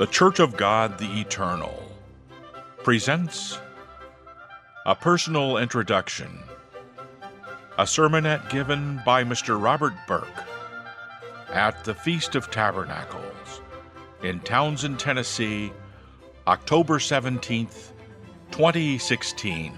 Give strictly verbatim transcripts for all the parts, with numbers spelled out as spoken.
The Church of God the Eternal presents a personal introduction, a sermonette given by Mister Robert Burke at the Feast of Tabernacles in Townsend, Tennessee, October seventeenth, twenty sixteen.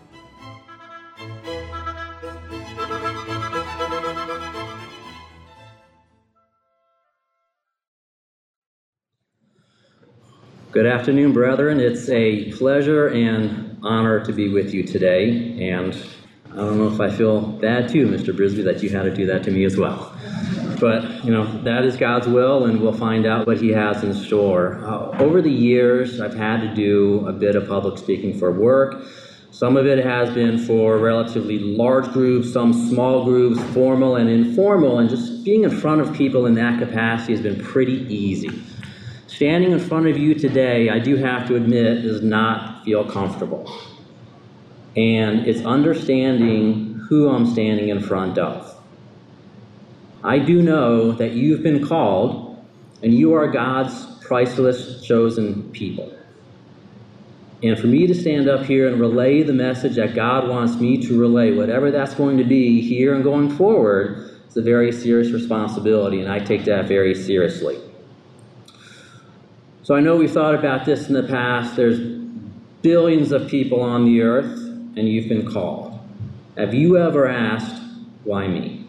Good afternoon, brethren. It's a pleasure and honor to be with you today. And I don't know if I feel bad too, Mister Brisby, that you had to do that to me as well. But, you know, that is God's will, and we'll find out what He has in store. Uh, over the years, I've had to do a bit of public speaking for work. Some of it has been for relatively large groups, some small groups, formal and informal, and just being in front of people in that capacity has been pretty easy. Standing in front of you today, I do have to admit, does not feel comfortable. And it's understanding who I'm standing in front of. I do know that you've been called, and you are God's priceless chosen people. And for me to stand up here and relay the message that God wants me to relay, whatever that's going to be here and going forward, is a very serious responsibility, and I take that very seriously. So I know we've thought about this in the past. There's billions of people on the earth, and you've been called. Have you ever asked, why me?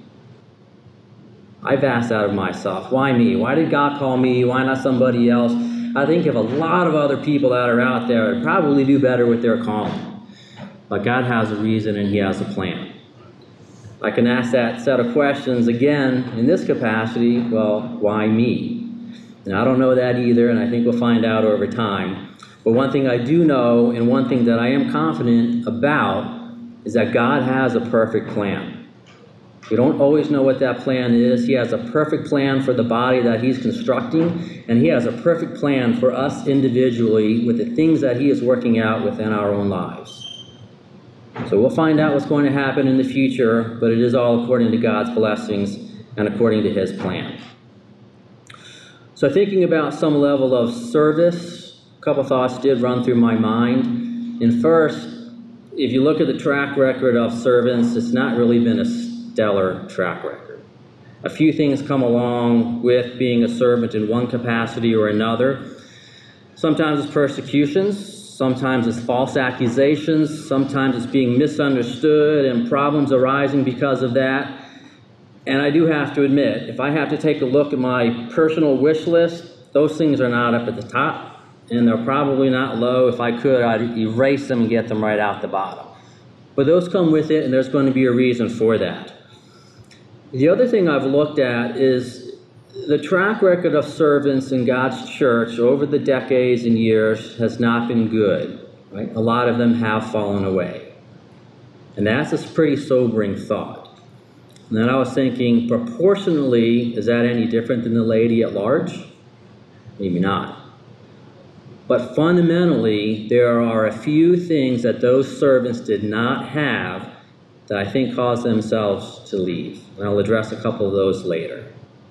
I've asked out of myself, why me? Why did God call me? Why not somebody else? I think of a lot of other people that are out there that probably do better with their calling. But God has a reason, and He has a plan. I can ask that set of questions again in this capacity. Well, why me? And I don't know that either, and I think we'll find out over time. But one thing I do know, and one thing that I am confident about, is that God has a perfect plan. We don't always know what that plan is. He has a perfect plan for the body that He's constructing, and He has a perfect plan for us individually with the things that He is working out within our own lives. So we'll find out what's going to happen in the future, but it is all according to God's blessings and according to His plan. So thinking about some level of service, a couple thoughts did run through my mind. And first, if you look at the track record of servants, it's not really been a stellar track record. A few things come along with being a servant in one capacity or another. Sometimes it's persecutions, sometimes it's false accusations, sometimes it's being misunderstood and problems arising because of that. And I do have to admit, if I have to take a look at my personal wish list, those things are not up at the top, and they're probably not low. If I could, I'd erase them and get them right out the bottom. But those come with it, and there's going to be a reason for that. The other thing I've looked at is the track record of servants in God's church over the decades and years has not been good. Right? A lot of them have fallen away. And that's a pretty sobering thought. And then I was thinking, proportionally, is that any different than the laity at large? Maybe not. But fundamentally, there are a few things that those servants did not have that I think caused themselves to leave. And I'll address a couple of those later.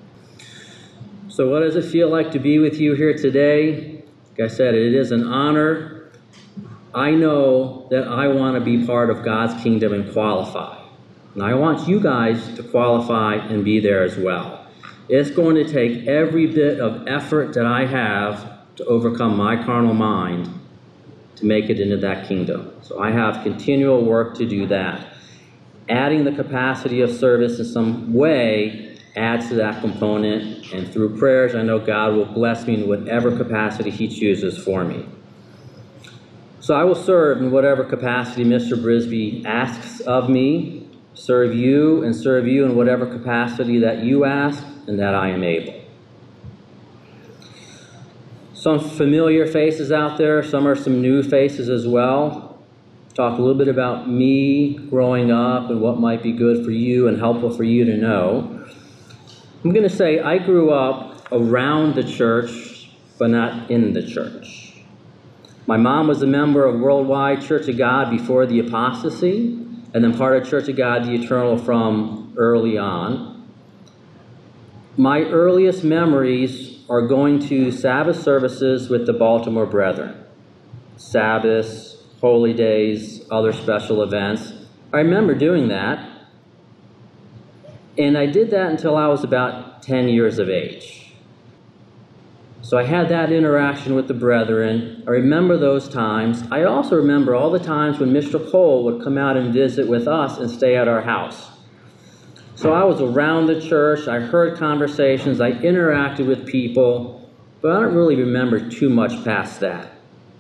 So what does it feel like to be with you here today? Like I said, it is an honor. I know that I want to be part of God's kingdom and qualify. And I want you guys to qualify and be there as well. It's going to take every bit of effort that I have to overcome my carnal mind to make it into that kingdom. So I have continual work to do that. Adding the capacity of service in some way adds to that component. And through prayers, I know God will bless me in whatever capacity He chooses for me. So I will serve in whatever capacity Mister Brisby asks of me. Serve you and serve you in whatever capacity that you ask and that I am able. Some familiar faces out there, some are some new faces as well. Talk a little bit about me growing up and what might be good for you and helpful for you to know. I'm going to say I grew up around the church, but not in the church. My mom was a member of Worldwide Church of God before the apostasy, and then part of Church of God the Eternal from early on. My earliest memories are going to Sabbath services with the Baltimore Brethren. Sabbaths, holy days, other special events. I remember doing that. And I did that until I was about ten years of age. So I had that interaction with the brethren. I remember those times. I also remember all the times when Mister Cole would come out and visit with us and stay at our house. So I was around the church, I heard conversations, I interacted with people, but I don't really remember too much past that.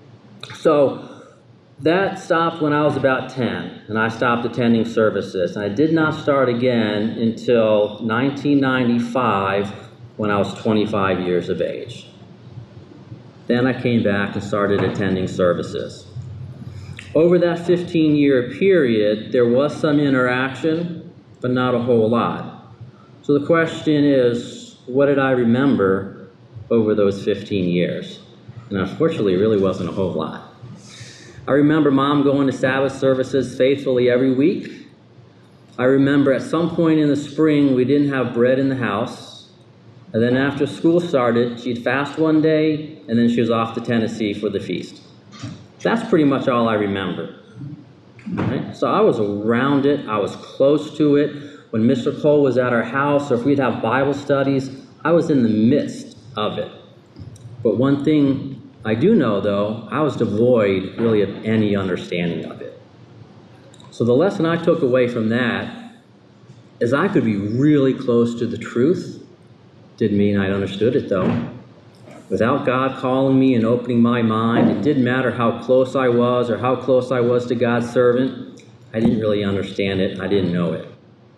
So that stopped when I was about ten, and I stopped attending services. And I did not start again until nineteen ninety-five, when I was twenty-five years of age. Then I came back and started attending services. Over that fifteen-year period, there was some interaction, but not a whole lot. So the question is, what did I remember over those fifteen years? And unfortunately, it really wasn't a whole lot. I remember Mom going to Sabbath services faithfully every week. I remember at some point in the spring, we didn't have bread in the house. And then after school started, she'd fast one day, and then she was off to Tennessee for the feast. That's pretty much all I remember. Right? So I was around it. I was close to it. When Mister Cole was at our house, or if we'd have Bible studies, I was in the midst of it. But one thing I do know, though, I was devoid really of any understanding of it. So the lesson I took away from that is I could be really close to the truth. Didn't mean I understood it, though. Without God calling me and opening my mind, it didn't matter how close I was or how close I was to God's servant. I didn't really understand it. I didn't know it.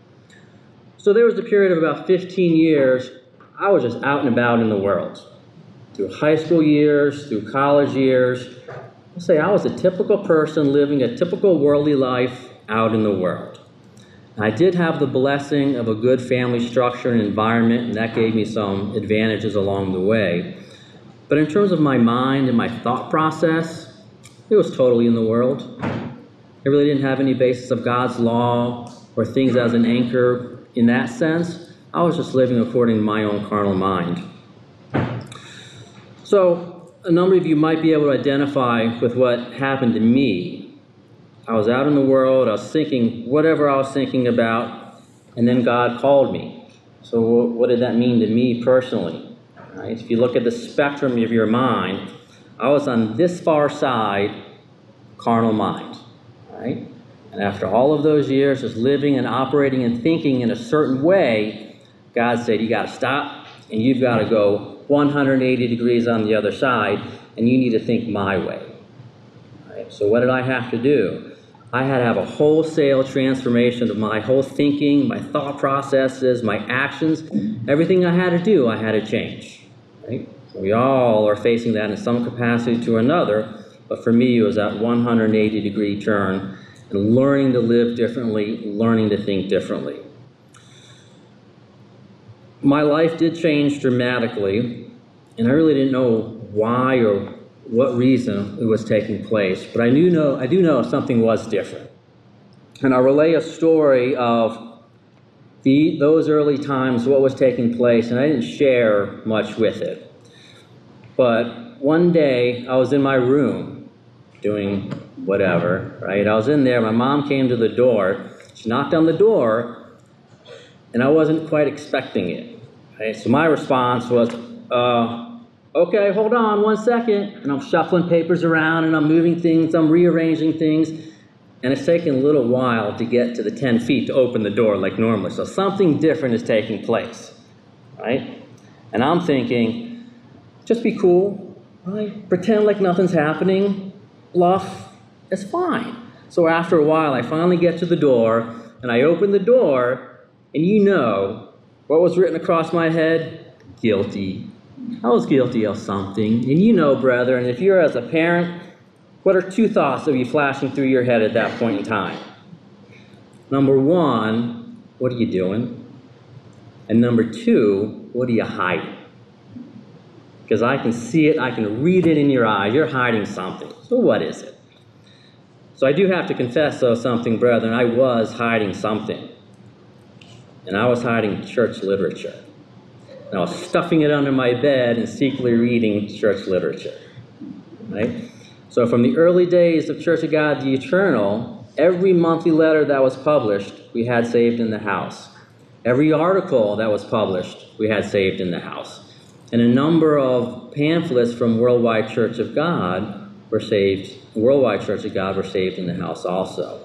So there was a period of about fifteen years, I was just out and about in the world. Through high school years, through college years. I'll say I was a typical person living a typical worldly life out in the world. I did have the blessing of a good family structure and environment, and that gave me some advantages along the way. But in terms of my mind and my thought process, it was totally in the world. I really didn't have any basis of God's law or things as an anchor in that sense. I was just living according to my own carnal mind. So a number of you might be able to identify with what happened to me. I was out in the world, I was thinking whatever I was thinking about, and then God called me. So what did that mean to me personally? Right? If you look at the spectrum of your mind, I was on this far side, carnal mind. Right? And after all of those years just living and operating and thinking in a certain way, God said, you got to stop, and you've got to go one hundred eighty degrees on the other side, and you need to think my way. Right? So what did I have to do? I had to have a wholesale transformation of my whole thinking, my thought processes, my actions. Everything I had to do, I had to change. Right? We all are facing that in some capacity to another, but for me, it was that one hundred eighty degree turn and learning to live differently, learning to think differently. My life did change dramatically, and I really didn't know why or what reason it was taking place, but I knew know I do know something was different. And I'll relay a story of the, those early times, what was taking place, and I didn't share much with it. But one day, I was in my room doing whatever, right? I was in there, my mom came to the door, she knocked on the door, and I wasn't quite expecting it. Right? So my response was, uh, okay, hold on one second. And I'm shuffling papers around and I'm moving things, I'm rearranging things. And it's taking a little while to get to the ten feet to open the door like normally. So something different is taking place, right? And I'm thinking, just be cool, right? Pretend like nothing's happening, bluff, it's fine. So after a while, I finally get to the door and I open the door and you know, what was written across my head? Guilty. I was guilty of something. And you know, brethren, if you're as a parent, what are two thoughts that be flashing through your head at that point in time? Number one, what are you doing? And number two, what are you hiding? Because I can see it, I can read it in your eyes. You're hiding something. So what is it? So I do have to confess, though, something, brethren. I was hiding something. And I was hiding church literature. And I was stuffing it under my bed and secretly reading church literature, right? So from the early days of Church of God the Eternal, every monthly letter that was published, we had saved in the house. Every article that was published, we had saved in the house. And a number of pamphlets from Worldwide Church of God were saved, Worldwide Church of God were saved in the house also.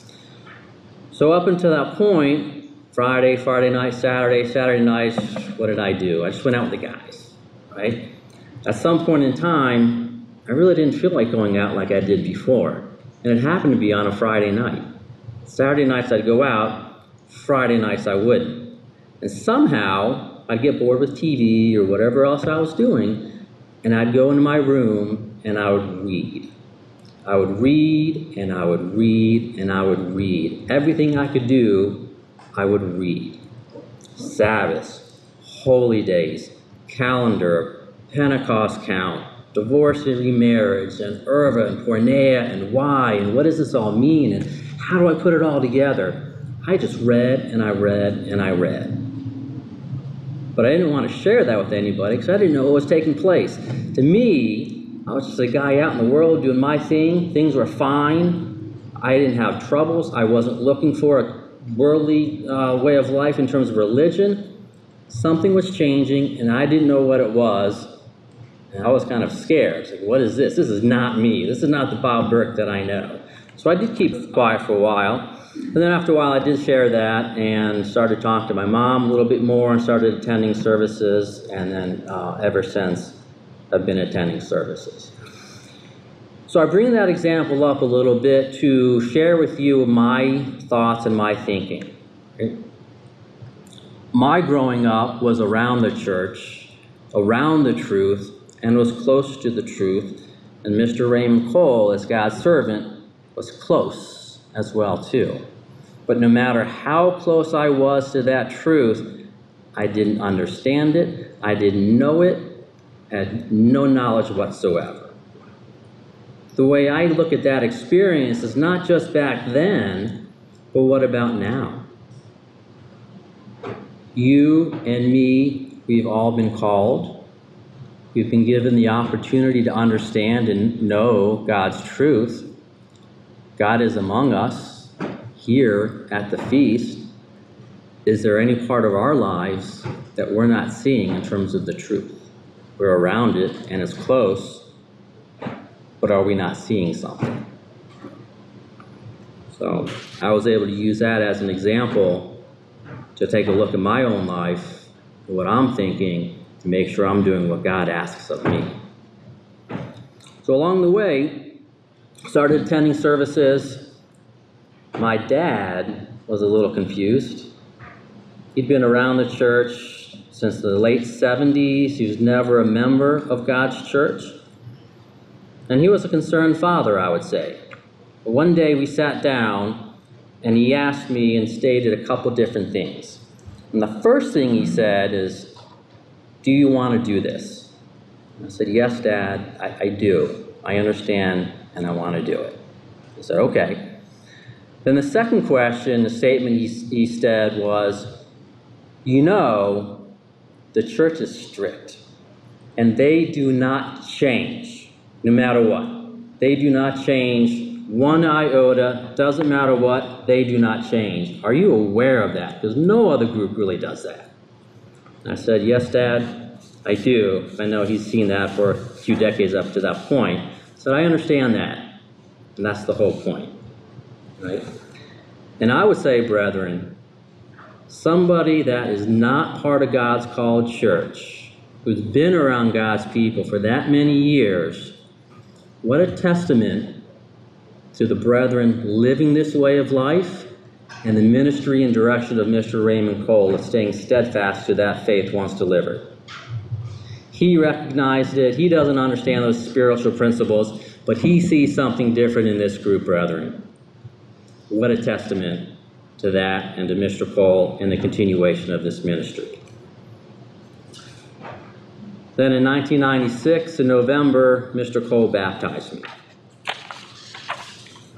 So up until that point, Friday, Friday night, Saturday, Saturday nights, what did I do? I just went out with the guys, right? At some point in time, I really didn't feel like going out like I did before. And it happened to be on a Friday night. Saturday nights I'd go out, Friday nights I wouldn't. And somehow I'd get bored with T V or whatever else I was doing, and I'd go into my room and I would read. I would read and I would read and I would read. Everything I could do, I would read. Sabbaths, holy days, calendar, Pentecost count, divorce and remarriage, and Erva and Pornea and why, and what does this all mean, and how do I put it all together? I just read and I read and I read. But I didn't want to share that with anybody because I didn't know what was taking place. To me, I was just a guy out in the world doing my thing. Things were fine. I didn't have troubles. I wasn't looking for a worldly uh, way of life in terms of religion. Something was changing, and I didn't know what it was. And I was kind of scared. It's like, what is this? This is not me. This is not the Bob Burke that I know. So I did keep quiet for a while. And then after a while, I did share that and started talking to my mom a little bit more and started attending services. And then uh, ever since, I've been attending services. So I bring that example up a little bit to share with you my thoughts and my thinking. Okay? My growing up was around the church, around the truth, and was close to the truth. And Mister Raymond Cole, as God's servant, was close as well too. But no matter how close I was to that truth, I didn't understand it, I didn't know it, had no knowledge whatsoever. The way I look at that experience is not just back then, but what about now? You and me, we've all been called. We've been given the opportunity to understand and know God's truth. God is among us here at the feast. Is there any part of our lives that we're not seeing in terms of the truth? We're around it and it's close, but are we not seeing something? So I was able to use that as an example to take a look at my own life, what I'm thinking, to make sure I'm doing what God asks of me. So along the way, started attending services. My dad was a little confused. He'd been around the church since the late seventies. He was never a member of God's church. And he was a concerned father, I would say. But one day we sat down and he asked me and stated a couple different things. And the first thing he said is, do you want to do this? And I said, yes, Dad, I, I do. I understand and I want to do it. He said, okay. Then the second question, the statement he, he said was, you know, the church is strict, and they do not change, no matter what. They do not change one iota, doesn't matter what, they do not change. Are you aware of that? Because no other group really does that. And I said, yes, Dad, I do. I know he's seen that for a few decades up to that point. I said, I understand that, and that's the whole point, right? And I would say, brethren, somebody that is not part of God's called church, who's been around God's people for that many years, what a testament to the brethren living this way of life and the ministry and direction of Mister Raymond Cole of staying steadfast to that faith once delivered. He recognized it. He doesn't understand those spiritual principles, but he sees something different in this group, brethren. What a testament to that and to Mister Cole and the continuation of this ministry. Then in nineteen ninety-six, in November, Mister Cole baptized me.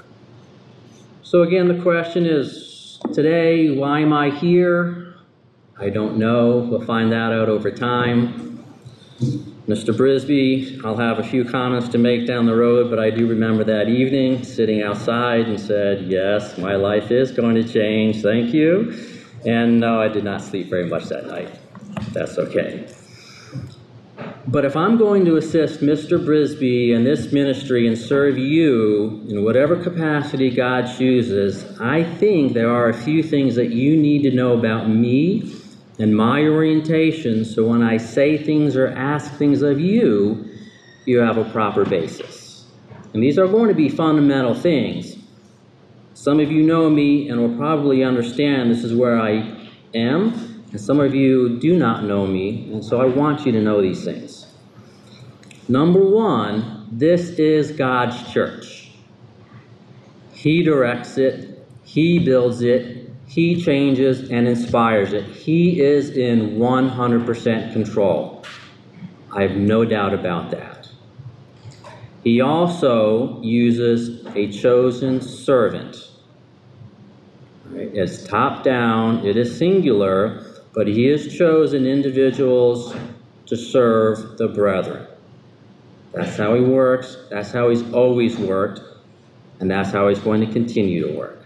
So again, the question is, today, why am I here? I don't know. We'll find that out over time. Mister Brisby, I'll have a few comments to make down the road, but I do remember that evening sitting outside and said, yes, my life is going to change, thank you. And no, I did not sleep very much that night. That's okay. But if I'm going to assist Mister Brisby in this ministry and serve you in whatever capacity God chooses, I think there are a few things that you need to know about me and my orientation, so when I say things or ask things of you, you have a proper basis. And these are going to be fundamental things. Some of you know me and will probably understand this is where I am, and some of you do not know me, and so I want you to know these things. Number one, this is God's church. He directs it, He builds it, He changes and inspires it. He is in one hundred percent control. I have no doubt about that. He also uses a chosen servant. Right? It's top down, it is singular, but He has chosen individuals to serve the brethren. That's how He works, that's how He's always worked, and that's how He's going to continue to work.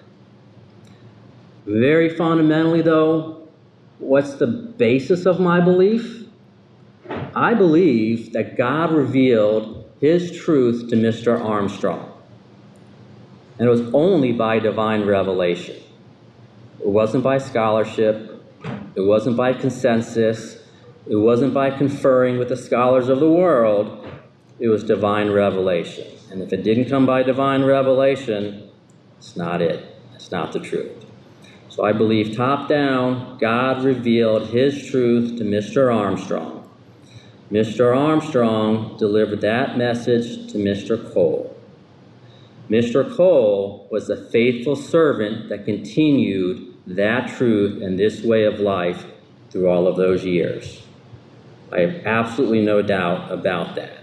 Very fundamentally, though, what's the basis of my belief? I believe that God revealed His truth to Mister Armstrong. And it was only by divine revelation. It wasn't by scholarship. It wasn't by consensus. It wasn't by conferring with the scholars of the world. It was divine revelation. And if it didn't come by divine revelation, it's not it. It's not the truth. So I believe top down, God revealed His truth to Mister Armstrong. Mister Armstrong delivered that message to Mister Cole. Mister Cole was the faithful servant that continued that truth and this way of life through all of those years. I have absolutely no doubt about that.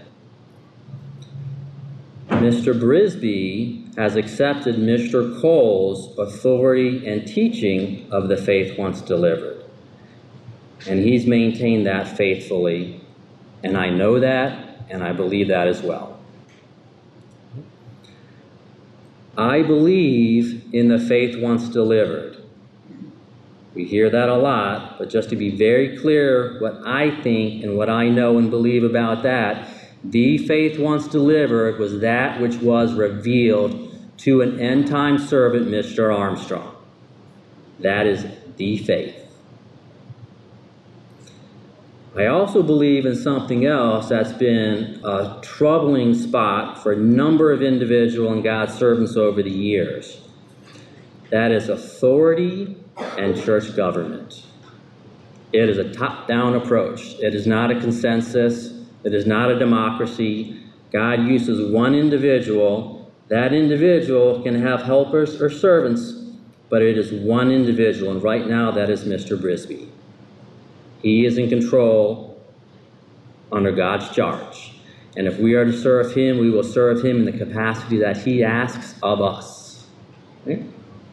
Mister Brisby has accepted Mister Cole's authority and teaching of the faith once delivered. And he's maintained that faithfully, and I know that, and I believe that as well. I believe in the faith once delivered. We hear that a lot, but just to be very clear what I think and what I know and believe about that, the faith once delivered was that which was revealed to an end-time servant, Mister Armstrong. That is the faith. I also believe in something else that's been a troubling spot for a number of individual and God's servants over the years. That is authority and church government. It is a top-down approach. It is not a consensus. It is not a democracy. God uses one individual. That individual can have helpers or servants, but it is one individual, and right now that is Mister Brisby. He is in control under God's charge. And if we are to serve Him, we will serve Him in the capacity that He asks of us. Okay?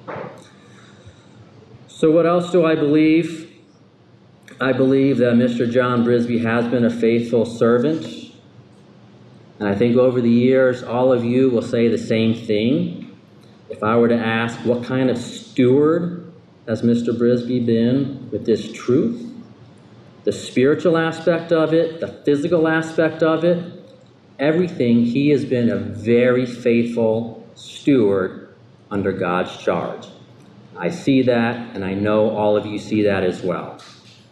So what else do I believe? I believe that Mister John Brisby has been a faithful servant. And I think over the years, all of you will say the same thing. If I were to ask, what kind of steward has Mister Brisby been with this truth? The spiritual aspect of it, the physical aspect of it, everything, he has been a very faithful steward under God's charge. I see that, and I know all of you see that as well.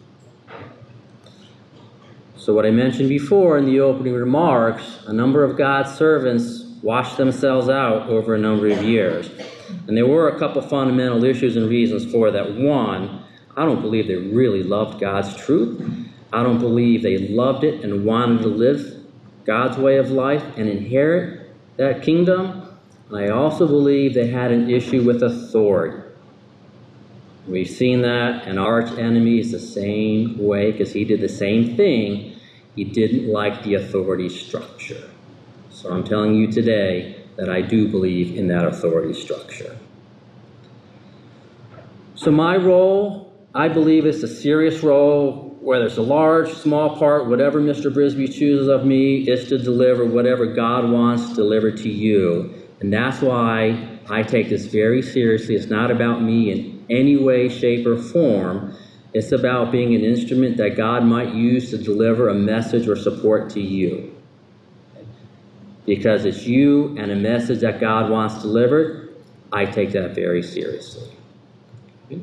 So what I mentioned before in the opening remarks, a number of God's servants washed themselves out over a number of years. And there were a couple fundamental issues and reasons for that. One, I don't believe they really loved God's truth. I don't believe they loved it and wanted to live God's way of life and inherit that kingdom. And I also believe they had an issue with authority. We've seen that, and our arch enemy is the same way, because he did the same thing. He didn't like the authority structure. So I'm telling you today that I do believe in that authority structure. So my role, I believe it's a serious role, whether it's a large, small part, whatever Mister Brisby chooses of me, is to deliver whatever God wants delivered to you. And that's why I take this very seriously. It's not about me in any way, shape, or form. It's about being an instrument that God might use to deliver a message or support to you. Because it's you and a message that God wants delivered, I take that very seriously. Okay.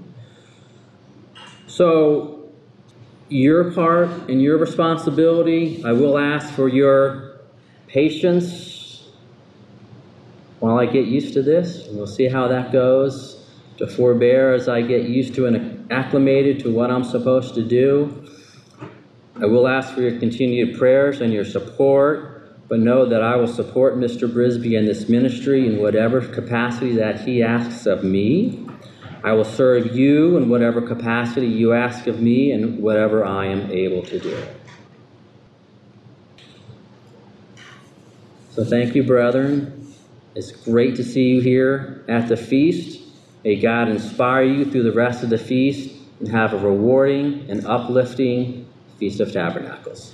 So, your part and your responsibility, I will ask for your patience while I get used to this. And we'll see how that goes. To forbear as I get used to and acclimated to what I'm supposed to do. I will ask for your continued prayers and your support. But know that I will support Mister Brisby in this ministry in whatever capacity that he asks of me. I will serve you in whatever capacity you ask of me and whatever I am able to do. So thank you, brethren. It's great to see you here at the feast. May God inspire you through the rest of the feast and have a rewarding and uplifting Feast of Tabernacles.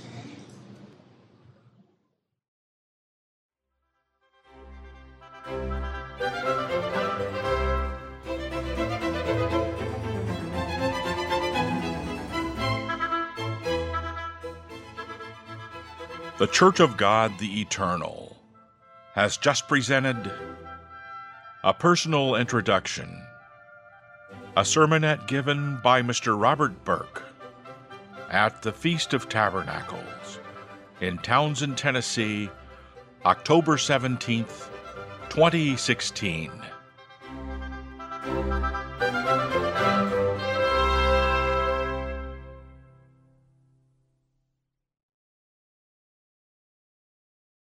The Church of God the Eternal has just presented a personal introduction, a sermonette given by Mister Robert Burke at the Feast of Tabernacles in Townsend, Tennessee, October seventeenth, twenty sixteen.